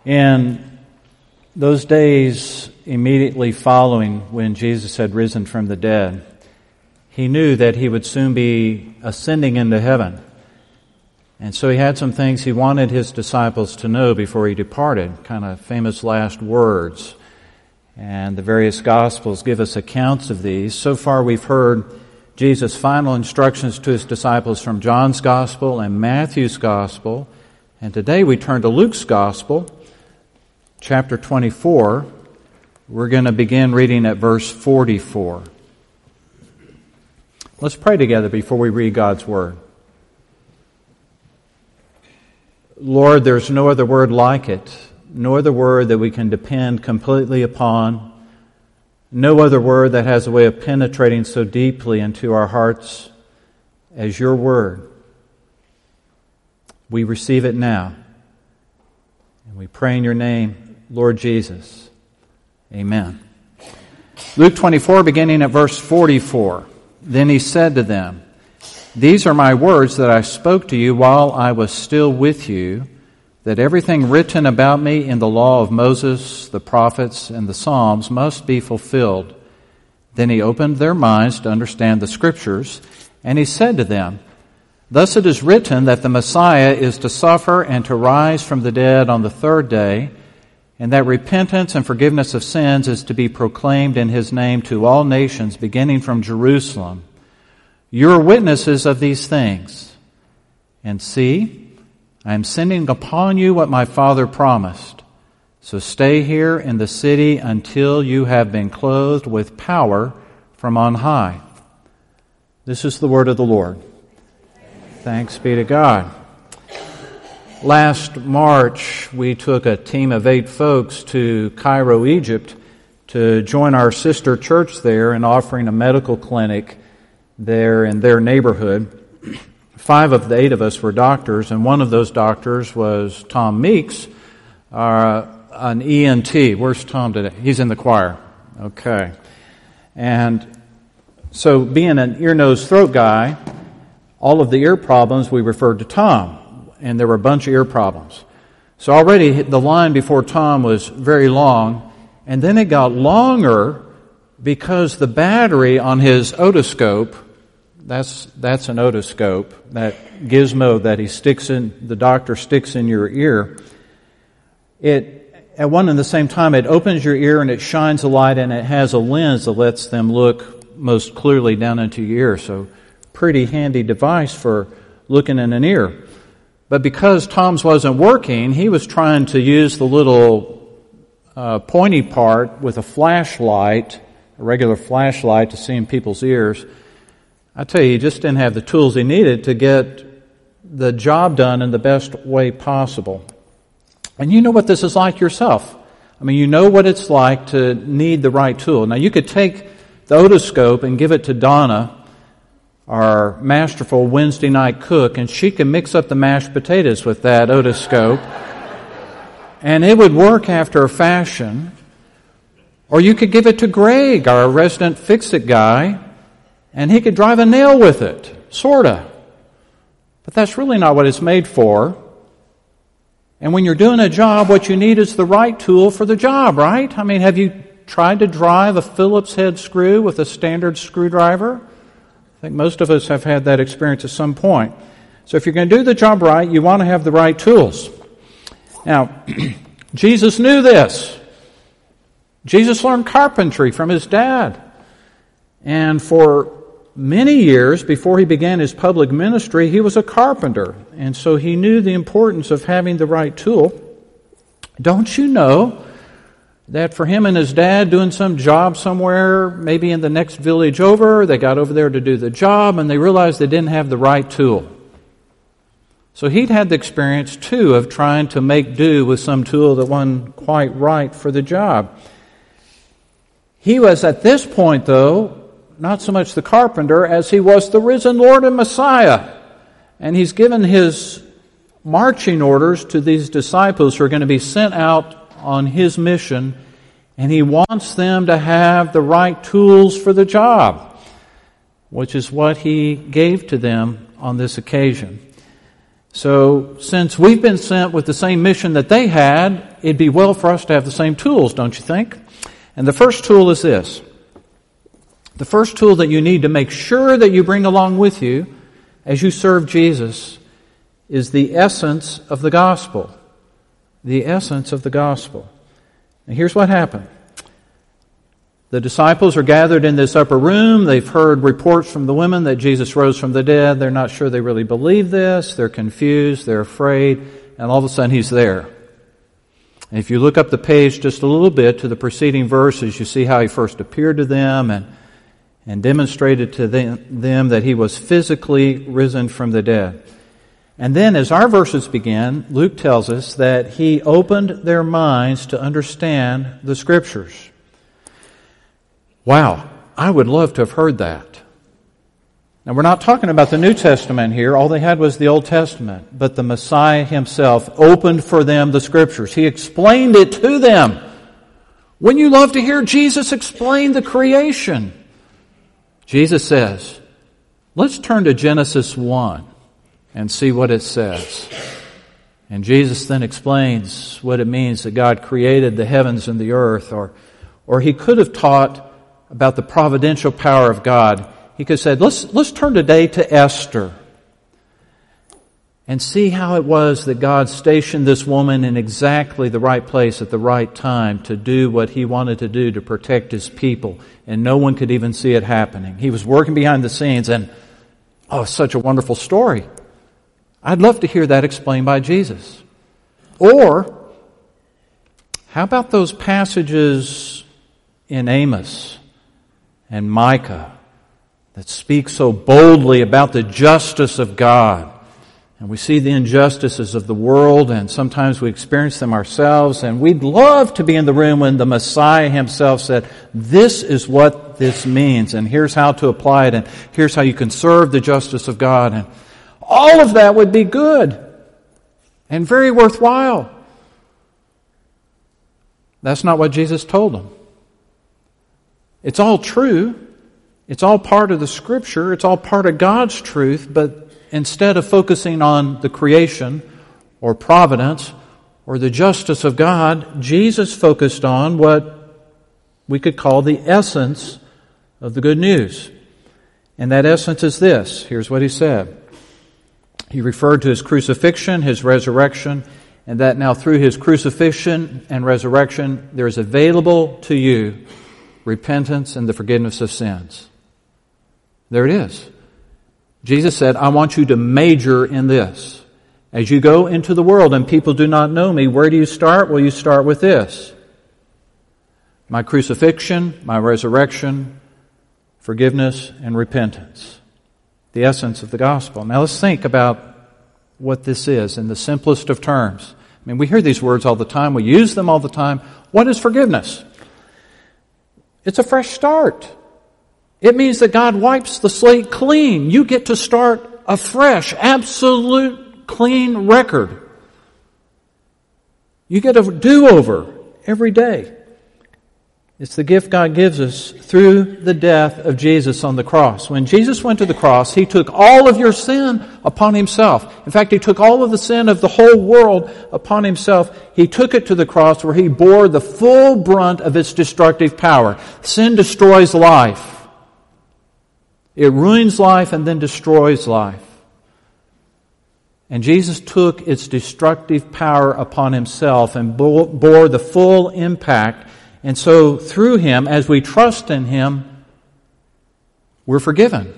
In those days immediately following when Jesus had risen from the dead, he knew that he would soon be ascending into heaven. And so he had some things he wanted his disciples to know before he departed, kind of famous last words. And the various Gospels give us accounts of these. So far we've heard Jesus' final instructions to his disciples from John's Gospel and Matthew's Gospel. And today we turn to Luke's Gospel, chapter 24. We're going to begin reading at verse 44. Let's pray together before we read God's Word. Lord, there's no other word like it, no other word that we can depend completely upon, no other word that has a way of penetrating so deeply into our hearts as your word. We receive it now, and we pray in your name, Lord Jesus. Amen. Luke 24, beginning at verse 44. Then he said to them, "These are my words that I spoke to you while I was still with you, that everything written about me in the law of Moses, the prophets, and the Psalms must be fulfilled." Then he opened their minds to understand the Scriptures, and he said to them, "Thus it is written that the Messiah is to suffer and to rise from the dead on the third day, and that repentance and forgiveness of sins is to be proclaimed in his name to all nations, beginning from Jerusalem. You are witnesses of these things. And see, I am sending upon you what my Father promised. So stay here in the city until you have been clothed with power from on high." This is the word of the Lord. Thanks be to God. Last March, we took a team of 8 folks to Cairo, Egypt, to join our sister church there in offering a medical clinic there in their neighborhood. 5 of the 8 of us were doctors, and one of those doctors was Tom Meeks, an ENT. Where's Tom today? He's in the choir. Okay. And so being an ear, nose, throat guy, all of the ear problems we referred to Tom. And there were a bunch of ear problems. So already the line before Tom was very long, and then it got longer because the battery on his otoscope, that's an otoscope, that gizmo that the doctor sticks in your ear, at one and the same time, it opens your ear and it shines a light, and it has a lens that lets them look most clearly down into your ear. So pretty handy device for looking in an ear. But because Tom's wasn't working, he was trying to use the little pointy part with a flashlight, a regular flashlight, to see in people's ears. I tell you, he just didn't have the tools he needed to get the job done in the best way possible. And you know what this is like yourself. I mean, you know what it's like to need the right tool. Now, you could take the otoscope and give it to Donna, our masterful Wednesday night cook, and she can mix up the mashed potatoes with that otoscope, and it would work after a fashion. Or you could give it to Greg, our resident fix-it guy, and he could drive a nail with it, sorta. But that's really not what it's made for. And when you're doing a job, what you need is the right tool for the job, right? I mean, have you tried to drive a Phillips head screw with a standard screwdriver? I think most of us have had that experience at some point. So if you're going to do the job right, you want to have the right tools. Now, Jesus knew this. Jesus learned carpentry from his dad. And for many years before he began his public ministry, he was a carpenter. And so he knew the importance of having the right tool. Don't you know that for him and his dad doing some job somewhere, maybe in the next village over, they got over there to do the job and they realized they didn't have the right tool. So he'd had the experience too of trying to make do with some tool that wasn't quite right for the job. He was at this point, though, not so much the carpenter as he was the risen Lord and Messiah. And he's given his marching orders to these disciples who are going to be sent out on his mission, and he wants them to have the right tools for the job, which is what he gave to them on this occasion. So, since we've been sent with the same mission that they had, it'd be well for us to have the same tools, don't you think? And the first tool is this. The first tool that you need to make sure that you bring along with you as you serve Jesus is the essence of the gospel. The essence of the gospel. And here's what happened. The disciples are gathered in this upper room. They've heard reports from the women that Jesus rose from the dead. They're not sure they really believe this. They're confused. They're afraid. And all of a sudden He's there. And if you look up the page just a little bit to the preceding verses, you see how He first appeared to them and demonstrated to them that He was physically risen from the dead. And then as our verses begin, Luke tells us that He opened their minds to understand the Scriptures. Wow, I would love to have heard that. Now we're not talking about the New Testament here. All they had was the Old Testament. But the Messiah Himself opened for them the Scriptures. He explained it to them. Wouldn't you love to hear Jesus explain the creation? Jesus says, let's turn to Genesis 1 and see what it says. And Jesus then explains what it means that God created the heavens and the earth. Or He could have taught about the providential power of God. He could have said, let's turn today to Esther and see how it was that God stationed this woman in exactly the right place at the right time to do what He wanted to do to protect His people. And no one could even see it happening. He was working behind the scenes and, such a wonderful story. I'd love to hear that explained by Jesus. Or, how about those passages in Amos and Micah that speak so boldly about the justice of God? And we see the injustices of the world, and sometimes we experience them ourselves, and we'd love to be in the room when the Messiah Himself said, this is what this means, and here's how to apply it, and here's how you can serve the justice of God. And all of that would be good and very worthwhile. That's not what Jesus told them. It's all true. It's all part of the Scripture. It's all part of God's truth. But instead of focusing on the creation or providence or the justice of God, Jesus focused on what we could call the essence of the good news. And that essence is this. Here's what He said. He referred to His crucifixion, His resurrection, and that now through His crucifixion and resurrection, there is available to you repentance and the forgiveness of sins. There it is. Jesus said, I want you to major in this. As you go into the world and people do not know Me, where do you start? Well, you start with this. My crucifixion, my resurrection, forgiveness, and repentance. The essence of the gospel. Now let's think about what this is in the simplest of terms. I mean, we hear these words all the time. We use them all the time. What is forgiveness? It's a fresh start. It means that God wipes the slate clean. You get to start a fresh, absolute, clean record. You get a do-over every day. It's the gift God gives us through the death of Jesus on the cross. When Jesus went to the cross, He took all of your sin upon Himself. In fact, He took all of the sin of the whole world upon Himself. He took it to the cross where He bore the full brunt of its destructive power. Sin destroys life. It ruins life and then destroys life. And Jesus took its destructive power upon Himself and bore the full impact. And so through Him, as we trust in Him, we're forgiven.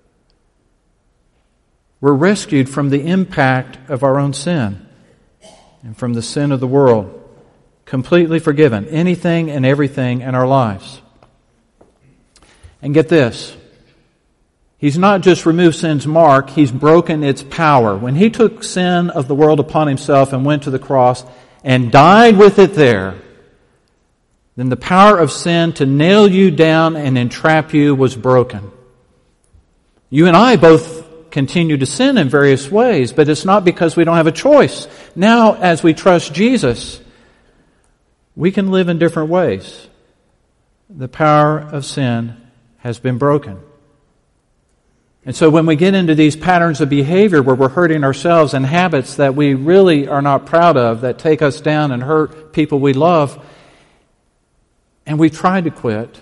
We're rescued from the impact of our own sin and from the sin of the world. Completely forgiven. Anything and everything in our lives. And get this. He's not just removed sin's mark, He's broken its power. When He took sin of the world upon Himself and went to the cross and died with it there, then the power of sin to nail you down and entrap you was broken. You and I both continue to sin in various ways, but it's not because we don't have a choice. Now, as we trust Jesus, we can live in different ways. The power of sin has been broken. And so when we get into these patterns of behavior where we're hurting ourselves and habits that we really are not proud of, that take us down and hurt people we love, and we've tried to quit,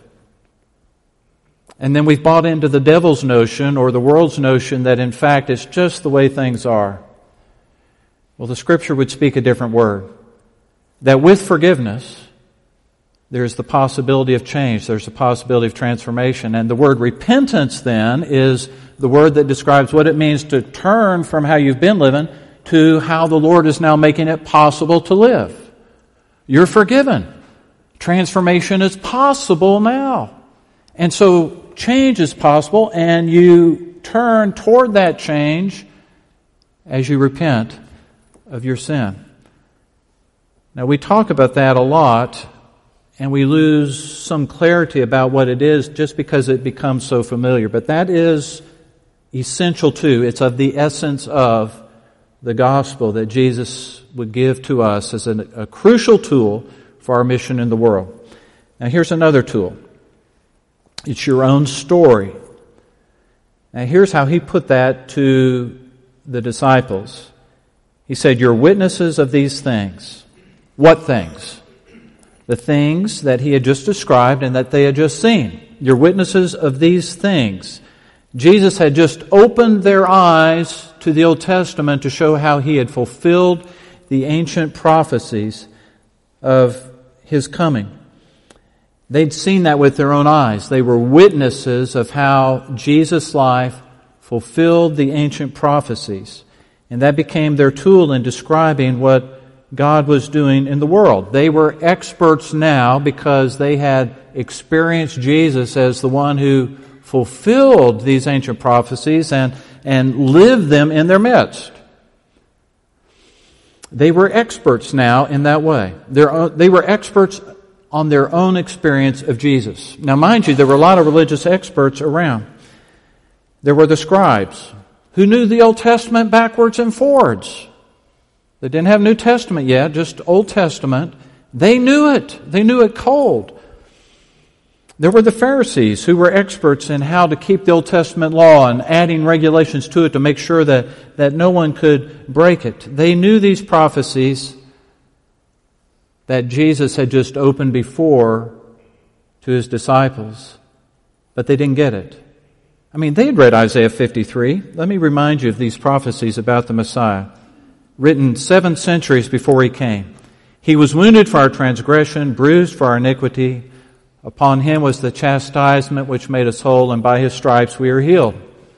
and then we've bought into the devil's notion or the world's notion that in fact it's just the way things are, well, the Scripture would speak a different word. That with forgiveness, there's the possibility of change. There's the possibility of transformation. And the word repentance then is the word that describes what it means to turn from how you've been living to how the Lord is now making it possible to live. You're forgiven. Transformation is possible now. And so change is possible, and you turn toward that change as you repent of your sin. Now, we talk about that a lot, and we lose some clarity about what it is just because it becomes so familiar. But that is essential too. It's of the essence of the gospel that Jesus would give to us as a crucial tool for our mission in the world. Now, here's another tool. It's your own story. Now, here's how he put that to the disciples. He said, "You're witnesses of these things." What things? The things that he had just described and that they had just seen. You're witnesses of these things. Jesus had just opened their eyes to the Old Testament to show how he had fulfilled the ancient prophecies of his coming. They'd seen that with their own eyes. They were witnesses of how Jesus' life fulfilled the ancient prophecies. And that became their tool in describing what God was doing in the world. They were experts now because they had experienced Jesus as the one who fulfilled these ancient prophecies and lived them in their midst. They were experts now in that way. They were experts on their own experience of Jesus. Now, mind you, there were a lot of religious experts around. There were the scribes who knew the Old Testament backwards and forwards. They didn't have New Testament yet, just Old Testament. They knew it. They knew it cold. There were the Pharisees who were experts in how to keep the Old Testament law and adding regulations to it to make sure that no one could break it. They knew these prophecies that Jesus had just opened before to his disciples, but they didn't get it. I mean, they had read Isaiah 53. Let me remind you of these prophecies about the Messiah, written 7 centuries before he came. He was wounded for our transgression, bruised for our iniquity. Upon him was the chastisement which made us whole, and by his stripes we are healed.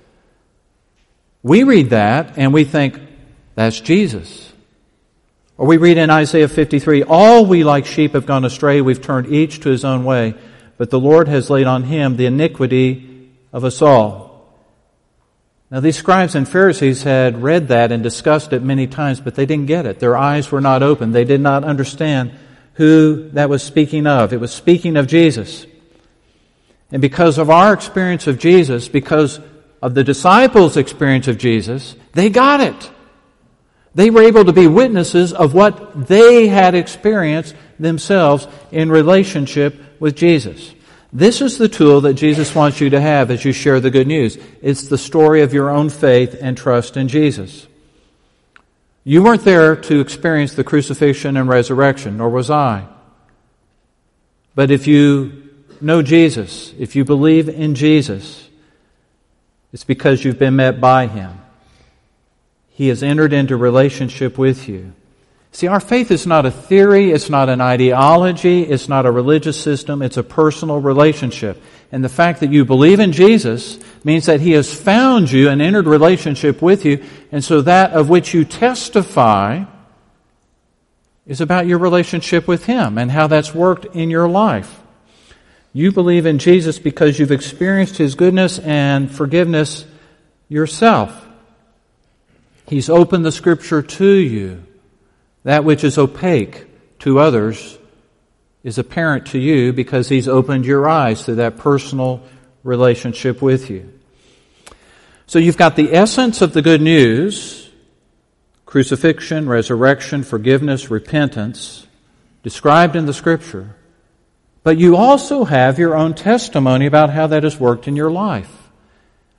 We read that and we think, that's Jesus. Or we read in Isaiah 53, all we like sheep have gone astray, we've turned each to his own way, but the Lord has laid on him the iniquity of us all. Now, these scribes and Pharisees had read that and discussed it many times, but they didn't get it. Their eyes were not open. They did not understand who that was speaking of. It was speaking of Jesus. And because of our experience of Jesus, because of the disciples' experience of Jesus, they got it. They were able to be witnesses of what they had experienced themselves in relationship with Jesus. This is the tool that Jesus wants you to have as you share the good news. It's the story of your own faith and trust in Jesus. You weren't there to experience the crucifixion and resurrection, nor was I. But if you know Jesus, if you believe in Jesus, it's because you've been met by him. He has entered into relationship with you. See, our faith is not a theory, it's not an ideology, it's not a religious system, it's a personal relationship. And the fact that you believe in Jesus means that he has found you and entered relationship with you, and so that of which you testify is about your relationship with him and how that's worked in your life. You believe in Jesus because you've experienced his goodness and forgiveness yourself. He's opened the Scripture to you. That which is opaque to others is apparent to you because he's opened your eyes to that personal relationship with you. So you've got the essence of the good news, crucifixion, resurrection, forgiveness, repentance, described in the Scripture. But you also have your own testimony about how that has worked in your life.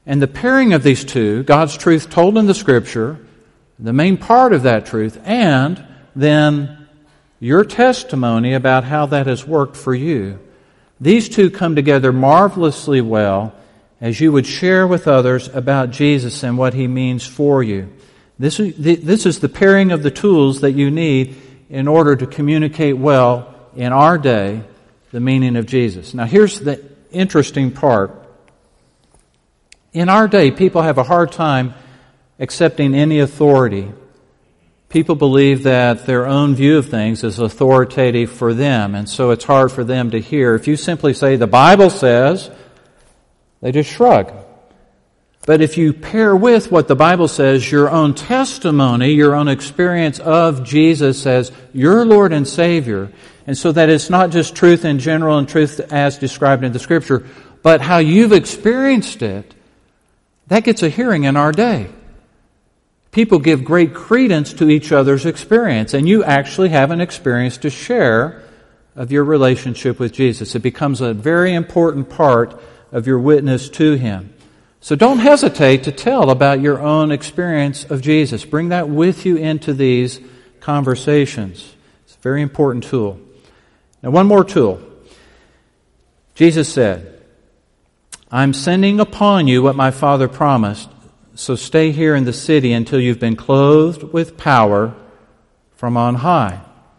And the pairing of these two, God's truth told in the Scripture, the main part of that truth, and then your testimony about how that has worked for you. These two come together marvelously well as you would share with others about Jesus and what He means for you. This is the pairing of the tools that you need in order to communicate well in our day the meaning of Jesus. Now here's the interesting part. In our day, people have a hard time accepting any authority. People believe that their own view of things is authoritative for them, and so it's hard for them to hear. If you simply say, the Bible says, they just shrug. But if you pair with what the Bible says, your own testimony, your own experience of Jesus as your Lord and Savior, and so that it's not just truth in general and truth as described in the Scripture, but how you've experienced it, that gets a hearing in our day. People give great credence to each other's experience, and you actually have an experience to share of your relationship with Jesus. It becomes a very important part of your witness to Him. So don't hesitate to tell about your own experience of Jesus. Bring that with you into these conversations. It's a very important tool. Now, one more tool. Jesus said, I'm sending upon you what my Father promised, so stay here in the city until you've been clothed with power from on high.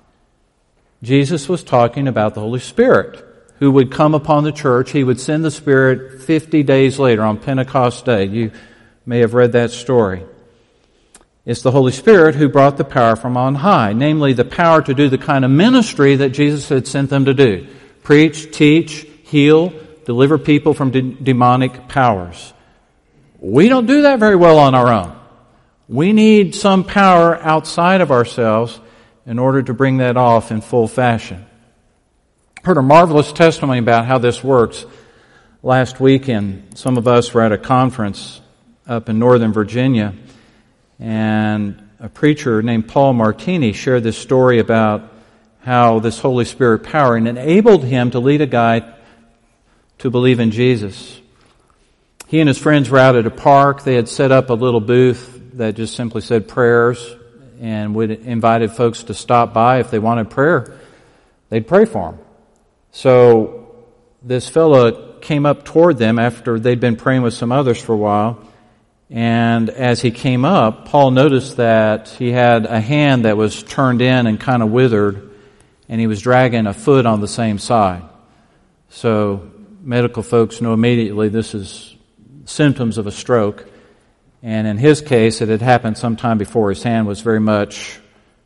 Jesus was talking about the Holy Spirit, who would come upon the church. He would send the Spirit 50 days later on Pentecost Day. You may have read that story. It's the Holy Spirit who brought the power from on high, namely the power to do the kind of ministry that Jesus had sent them to do. Preach, teach, heal, deliver people from demonic powers. We don't do that very well on our own. We need some power outside of ourselves in order to bring that off in full fashion. I heard a marvelous testimony about how this works last week, and some of us were at a conference up in Northern Virginia, and a preacher named Paul Martini shared this story about how this Holy Spirit power enabled him to lead a guy to believe in Jesus. He and his friends were out at a park. They had set up a little booth that just simply said prayers and would invited folks to stop by if they wanted prayer. They'd pray for them. So this fellow came up toward them after they'd been praying with some others for a while. And as he came up, Paul noticed that he had a hand that was turned in and kind of withered, and he was dragging a foot on the same side. So medical folks know immediately this is symptoms of a stroke. And in his case, it had happened sometime before. His hand was very much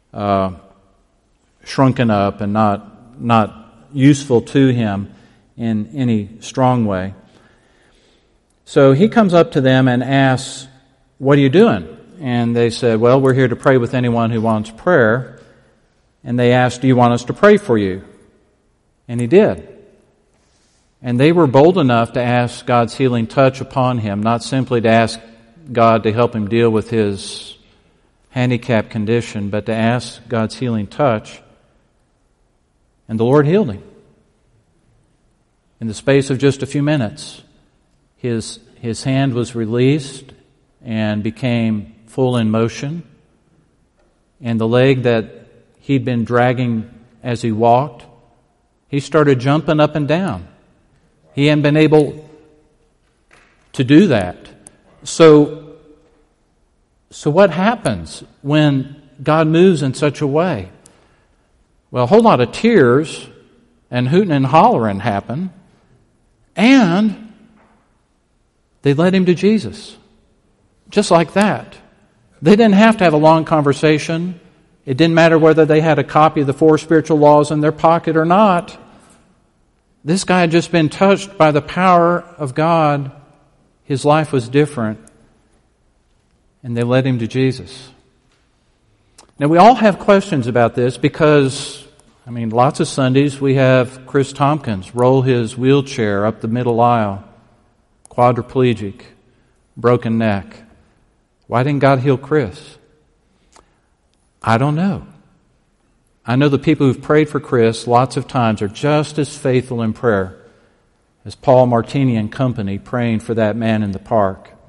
shrunken up and not useful to him in any strong way. So he comes up to them and asks, "What are you doing?" And they said, "Well, we're here to pray with anyone who wants prayer." And they asked, "Do you want us to pray for you?" And he did. And they were bold enough to ask God's healing touch upon him, not simply to ask God to help him deal with his handicapped condition, but to ask God's healing touch. And the Lord healed him. In the space of just a few minutes, his hand was released and became full in motion. And the leg that he'd been dragging as he walked, he started jumping up and down. He hadn't been able to do that. So what happens when God moves in such a way? Well, a whole lot of tears and hooting and hollering happen, and they led him to Jesus. Just like that. They didn't have to have a long conversation. It didn't matter whether they had a copy of the 4 spiritual laws in their pocket or not. This guy had just been touched by the power of God. His life was different. And they led him to Jesus. Now, we all have questions about this because, lots of Sundays we have Chris Tompkins roll his wheelchair up the middle aisle, quadriplegic, broken neck. Why didn't God heal Chris? I don't know. I know the people who've prayed for Chris lots of times are just as faithful in prayer as Paul Martini and company praying for that man in the park.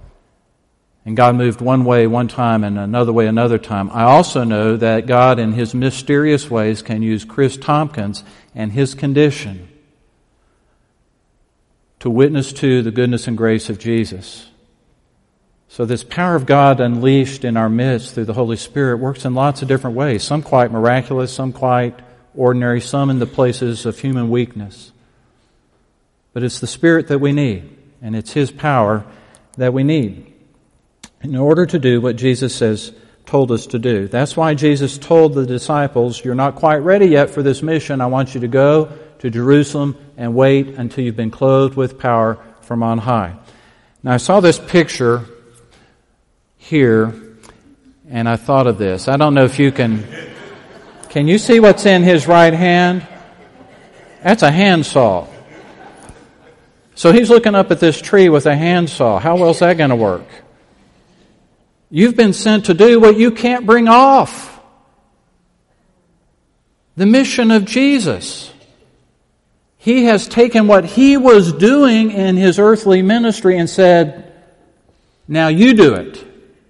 And God moved one way one time and another way another time. I also know that God, in His mysterious ways, can use Chris Tompkins and his condition to witness to the goodness and grace of Jesus. So this power of God unleashed in our midst through the Holy Spirit works in lots of different ways. Some quite miraculous, some quite ordinary, some in the places of human weakness. But it's the Spirit that we need, and it's His power that we need in order to do what Jesus told us to do. That's why Jesus told the disciples, you're not quite ready yet for this mission. I want you to go to Jerusalem and wait until you've been clothed with power from on high. Now I saw this picture here, and I thought of this. I don't know if you can you see what's in his right hand? That's a handsaw. So he's looking up at this tree with a handsaw. How well is that going to work? You've been sent to do what you can't bring off. The mission of Jesus. He has taken what He was doing in His earthly ministry and said, now you do it.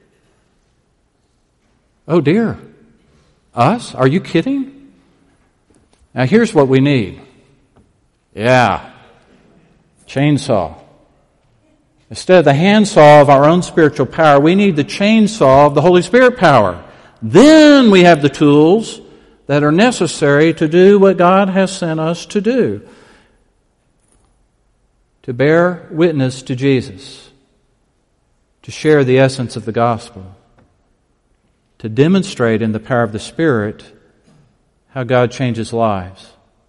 Oh dear. Us? Are you kidding? Now here's what we need. Yeah. Chainsaw. Instead of the handsaw of our own spiritual power, we need the chainsaw of the Holy Spirit power. Then we have the tools that are necessary to do what God has sent us to do. To bear witness to Jesus. To share the essence of the gospel. To demonstrate in the power of the Spirit how God changes lives.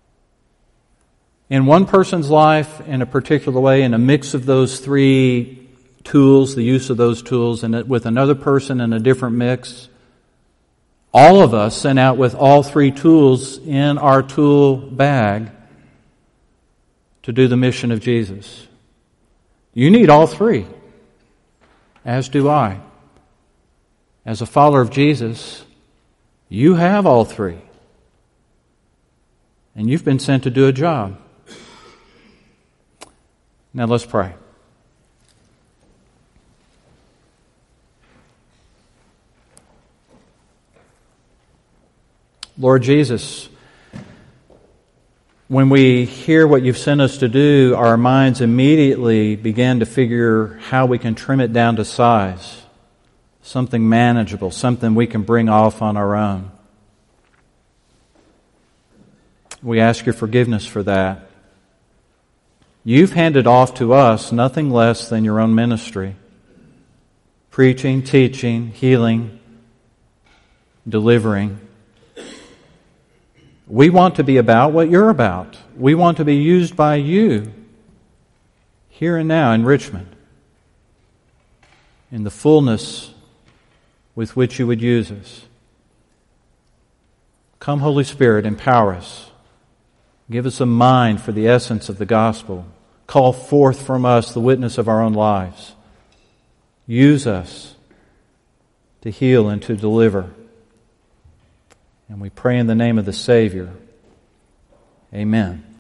In one person's life, in a particular way, in a mix of those three tools, the use of those tools, and with another person in a different mix, all of us sent out with all three tools in our tool bag to do the mission of Jesus. You need all three, as do I. As a follower of Jesus, you have all three. And you've been sent to do a job. Now let's pray. Lord Jesus, when we hear what you've sent us to do, our minds immediately begin to figure how we can trim it down to size. Something manageable, something we can bring off on our own. We ask your forgiveness for that. You've handed off to us nothing less than your own ministry. Preaching, teaching, healing, delivering. We want to be about what you're about. We want to be used by you here and now in Richmond in the fullness with which you would use us. Come, Holy Spirit, empower us. Give us a mind for the essence of the gospel. Call forth from us the witness of our own lives. Use us to heal and to deliver. And we pray in the name of the Savior. Amen.